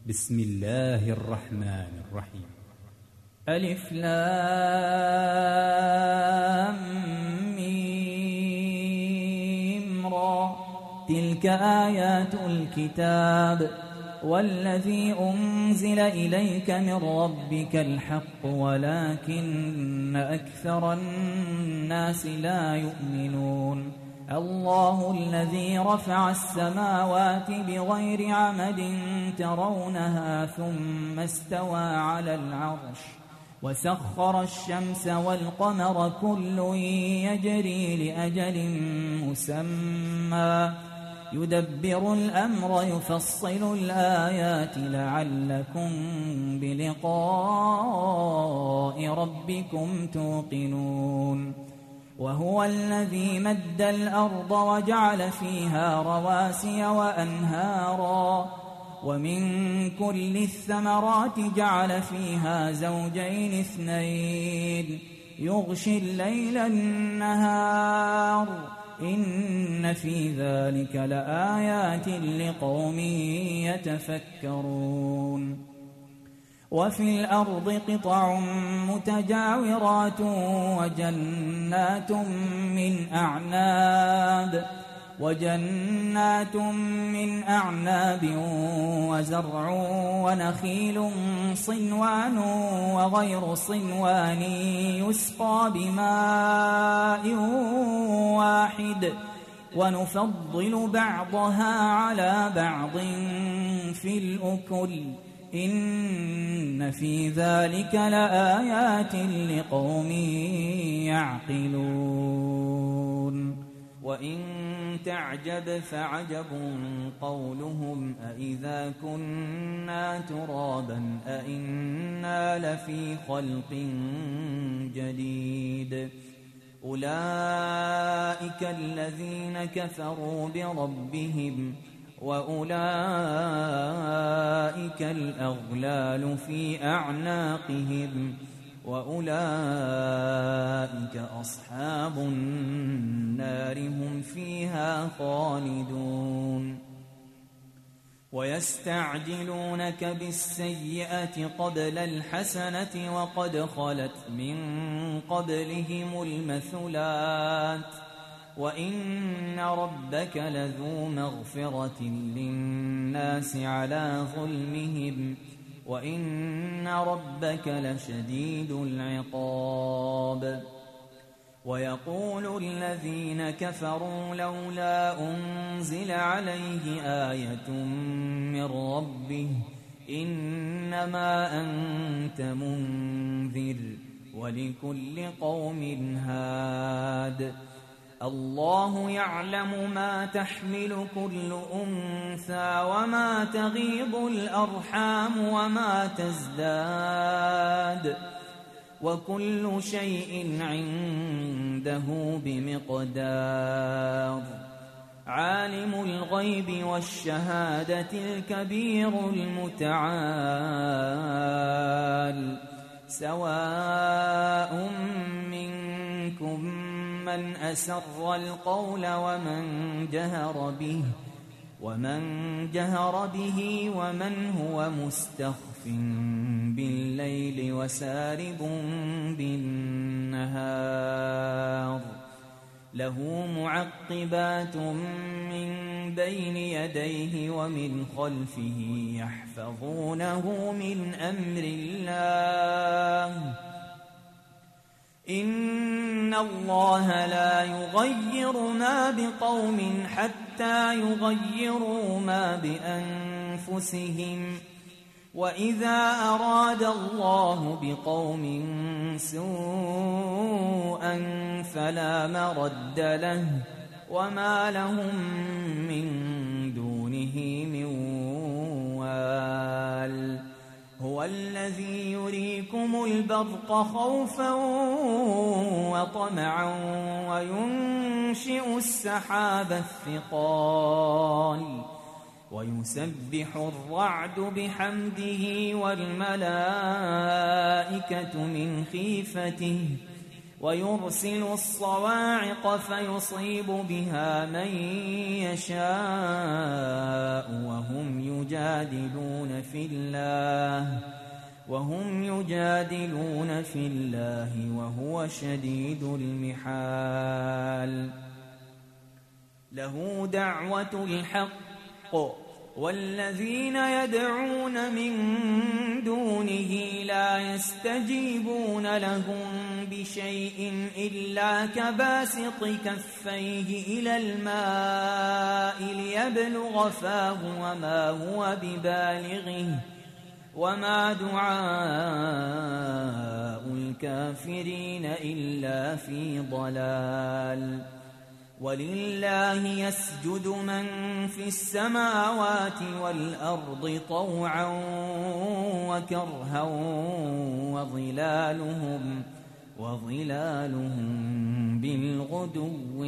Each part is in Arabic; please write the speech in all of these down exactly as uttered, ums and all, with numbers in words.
بسم الله الرحمن الرحيم. ألف لام ميم را، تلك آيات الكتاب والذي أنزل إليك من ربك الحق ولكن أكثر الناس لا يؤمنون. الله الذي رفع السماوات بغير عمد ترونها ثم استوى على العرش وسخر الشمس والقمر كل يجري لأجل مسمى يدبر الأمر يفصل الآيات لعلكم بلقاء ربكم توقنون. وهو الذي مد الأرض وجعل فيها رواسي وأنهارا ومن كل الثمرات جعل فيها زوجين اثنين يغشي الليل النهار إن في ذلك لآيات لقوم يتفكرون. وفي الأرض قطع متجاورات وجنات من أعناب وجنات من أعناب وزرع ونخيل صنوان وغير صنوان يسقى بماء واحد ونفضل بعضها على بعض في الأكل إن في ذلك لآيات لقوم يعقلون. وإن تعجب فعجب قولهم أإذا كنا ترابا أإنا لفي خلق جديد أولئك الذين كفروا بربهم وأولئك الأغلال في أعناقهم وأولئك أصحاب النار هم فيها خالدون. ويستعجلونك بالسيئة قبل الحسنة وقد خلت من قبلهم المثلات وإن ربك لذو مغفرة للناس على ظلمهم وإن ربك لشديد العقاب. ويقول الذين كفروا لولا أنزل عليه آية من ربه إنما أنت منذر ولكل قوم هاد الله يعلم ما تحمل كل أنثى وما تغيض الأرحام وما تزداد وكل شيء عنده بمقدار. عالم الغيب والشهادة الكبير المتعال سواء منكم من أسر القول ومن جهر به ومن جهر به ومن هو مستخف بالليل وسارب بالنهار له معقبات من بين يديه ومن خلفه يحفظونه من أمر الله إن الله لا يغير ما بقوم حتى يغيروا ما بأنفسهم وإذا أراد الله بقوم سوءا فلا مرد له وما لهم من دونه من وال. هو الذي يريكم البرق خوفا وطمعا وينشئ السحاب الثقال ويسبح الرعد بحمده والملائكة من خيفته ويرسل الصواعق فيصيب بها من يشاء وهم يجادلون في الله وهم يجادلون في الله وهو شديد المحال. له دعوة الحق والذين يدعون من دونه لا يستجيبون لهم بشيء إلا كباسط كفيه إلى الماء ليبلغ فاه وما هو ببالغه وما دعاء الكافرين إلا في ضلال. ولله يسجد من في السماوات والأرض طوعا وكرها وظلالهم وظلالهم بالغدو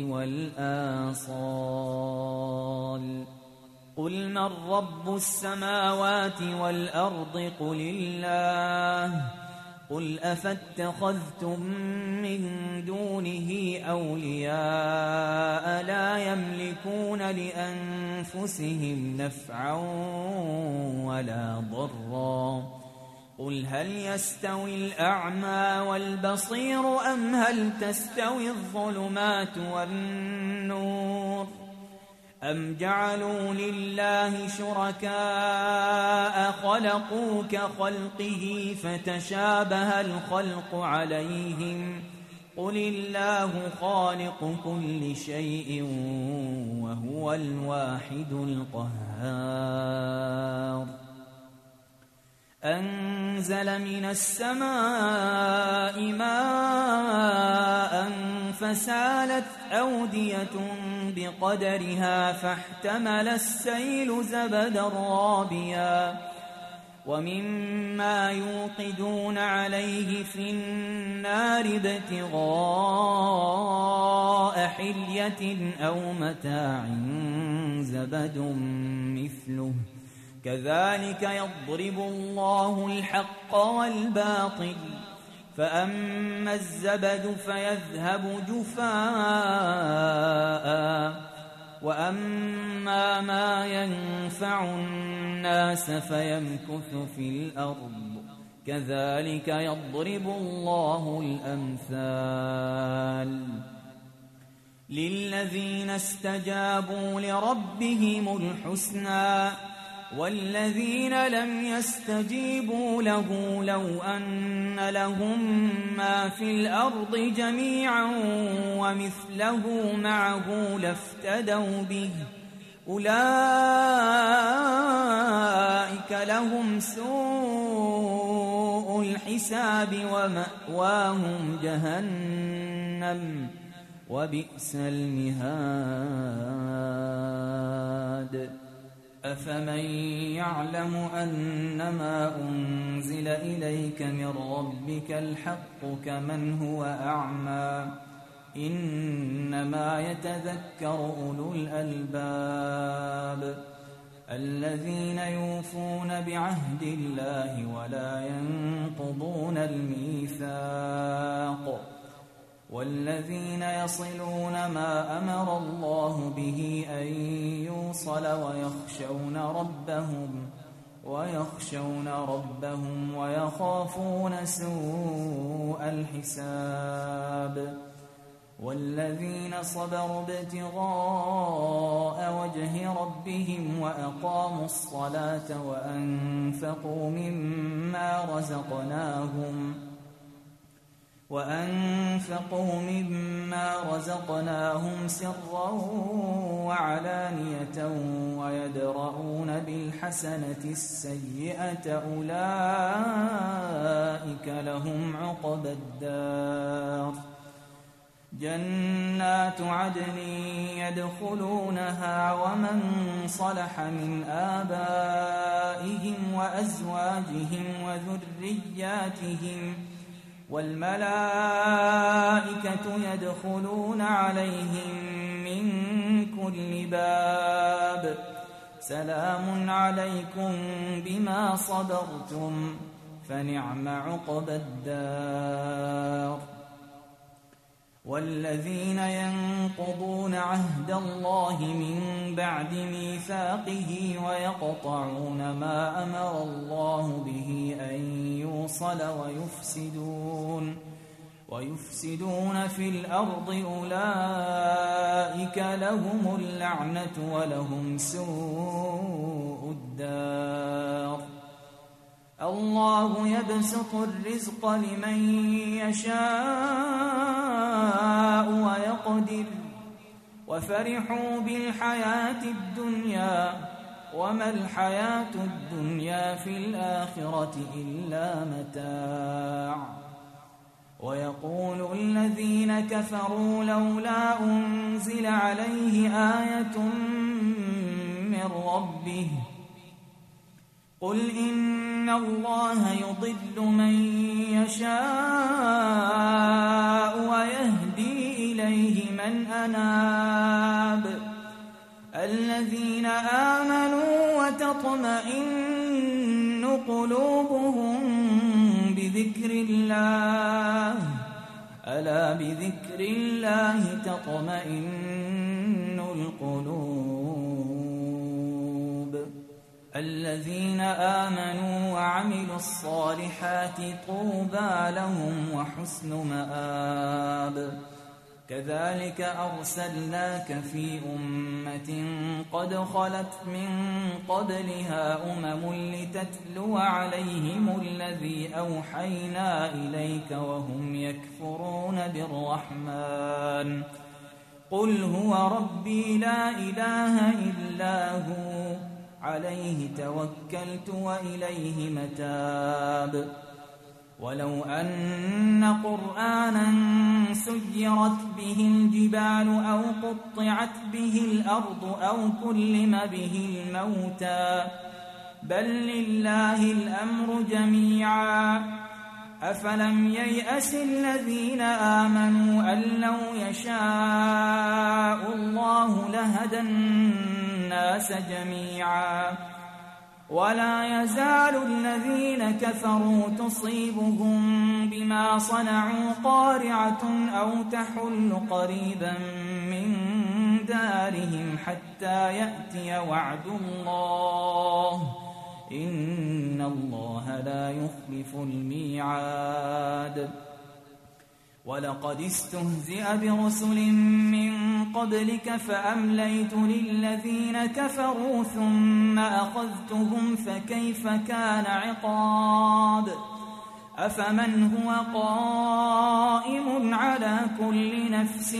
والآصال. قل من رب السماوات والأرض قل الله. قل أفاتخذتم من دونه أولياء لا يملكون لأنفسهم نفعا ولا ضرا. قل هل يستوي الأعمى والبصير أم هل تستوي الظلمات والنور أم جعلوا لله شركاء خلقوا كخلقه فتشابه الخلق عليهم قل الله خالق كل شيء وهو الواحد القهار. أنزل من السماء ماء فسالت أودية بقدرها فاحتمل السيل زبدا رابيا ومما يوقدون عليه في النار ابتغاء حلية أو متاع زبد مثله كذلك يضرب الله الحق والباطل فأما الزبد فيذهب جفاء وأما ما ينفع الناس فيمكث في الأرض كذلك يضرب الله الأمثال. للذين استجابوا لربهم الحسنى والذين لم يستجيبوا له لو أن لهم ما في الأرض جميعا ومثله معه لافتدوا به أولئك لهم سوء الحساب ومأواهم جهنم وبئس المهاد. أفمن يعلم أنما أنزل إليك من ربك الحق كمن هو أعمى إنما يتذكر أولو الألباب الذين يوفون بعهد الله ولا ينقضون الميثاق والذين يصلون ما أمر الله به أن يوصل ويخشون ربهم ويخشون ربهم ويخافون سوء الحساب والذين صبروا ابتغاء وجه ربهم وأقاموا الصلاة وأنفقوا مما رزقناهم وأنفقوا مما رزقناهم سرا وعلانية ويدرؤون بالحسنة السيئة أولئك لهم عقبى الدار جنات عدن يدخلونها ومن صلح من آبائهم وأزواجهم وذرياتهم والملائكة يدخلون عليهم من كل باب سلام عليكم بما صبرتم فنعم عقبى الدار. والذين ينقضون عهد الله من بعد ميثاقه ويقطعون ما أمر الله به أن يوصل ويفسدون ويفسدون في الأرض أولئك لهم اللعنة ولهم سوء الدار. الله يبسط الرزق لمن يشاء ويقدر وفرحوا بالحياة الدنيا وما الحياة الدنيا في الآخرة إلا متاع. ويقول الذين كفروا لولا أنزل عليه آية من ربه قل إن الله يضل من يشاء ويهدي إليه من أناب. الذين آمنوا وتطمئن قلوبهم بذكر الله ألا بذكر الله تطمئن القلوب. الذين آمنوا وعملوا الصالحات طوبى لهم وحسن مآب. كذلك أرسلناك في أمة قد خلت من قبلها أمم لتتلو عليهم الذي أوحينا إليك وهم يكفرون بالرحمن قل هو ربي لا إله إلا هو عليه توكلت وإليه متاب. ولو أن قرآنا سيرت به الجبال أو قطعت به الأرض أو كلم به الموتى بل لله الأمر جميعا أفلم ييأس الذين آمنوا أن لو يشاء الله لهدى الناس جميعا ولا يزال الذين كفروا تصيبهم بما صنعوا قارعة أو تحل قريبا من دارهم حتى يأتي وعد الله إن الله لا يخلف الميعاد. ولقد استهزئ برسل من قبلك فأمليت للذين كفروا ثم أخذتهم فكيف كان عقاب. أفمن هو قائم على كل نفس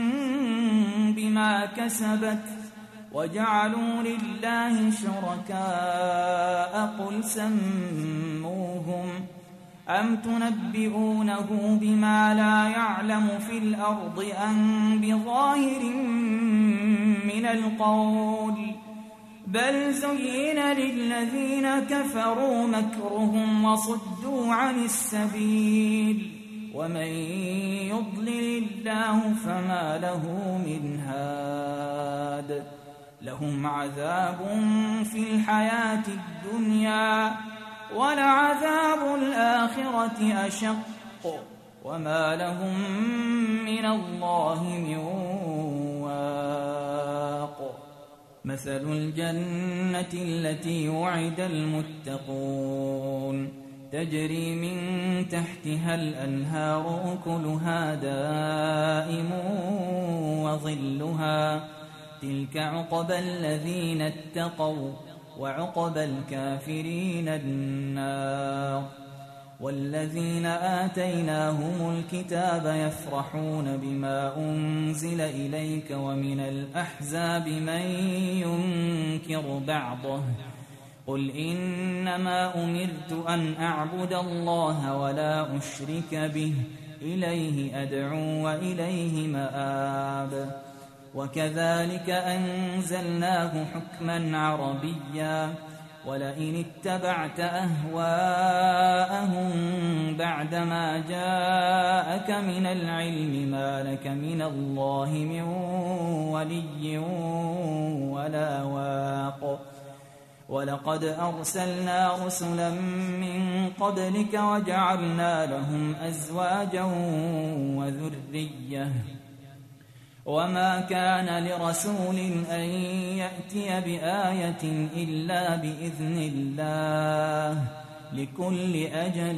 بما كسبت وجعلوا لله شركاء قل سموهم أم تنبئونه بما لا يعلم في الأرض أم بظاهر من القول بل زين للذين كفروا مكرهم وصدوا عن السبيل ومن يضلل الله فما له من هاد. لهم عذاب في الحياة الدنيا ولعذاب الآخرة أشق وما لهم من الله من واق. مثل الجنة التي وعد المتقون تجري من تحتها الأنهار أكلها دائم وظلها تلك عقبى الذين اتقوا وعقبى الكافرين النار. والذين آتيناهم الكتاب يفرحون بما أنزل إليك ومن الأحزاب من ينكر بعضه قل إنما أمرت أن أعبد الله ولا أشرك به إليه أدعو وإليه مآب. وكذلك أنزلناه حكما عربيا ولئن اتبعت أهواءهم بعدما جاءك من العلم ما لك من الله من ولي ولا واق. ولقد أرسلنا رسلا من قبلك وجعلنا لهم أزواجا وذرية وما كان لرسول أن يأتي بآية إلا بإذن الله لكل أجل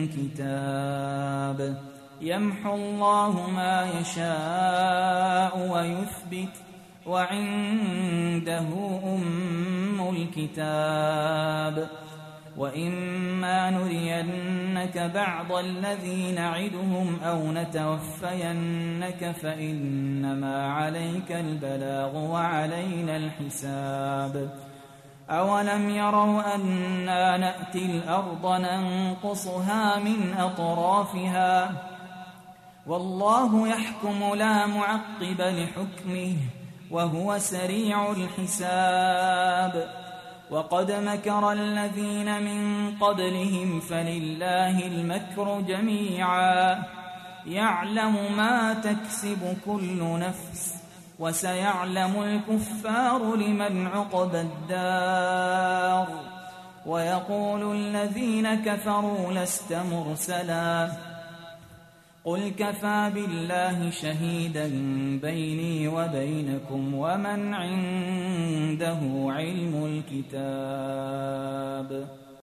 كتاب يمحو الله ما يشاء ويثبت وعنده أم الكتاب وإما نرينك بعض الذي نعدهم أو نتوفينك فإنما عليك البلاغ وعلينا الحساب أولم يروا أنا نأتي الأرض ننقصها من أطرافها والله يحكم لا معقب لحكمه وهو سريع الحساب وقد مكر الذين من قبلهم فلله المكر جميعا يعلم ما تكسب كل نفس وسيعلم الكفار لمن عقبى الدار ويقول الذين كفروا لست مرسلا قل كفى بالله شهيدا بيني وبينكم ومن عنده علم الكتاب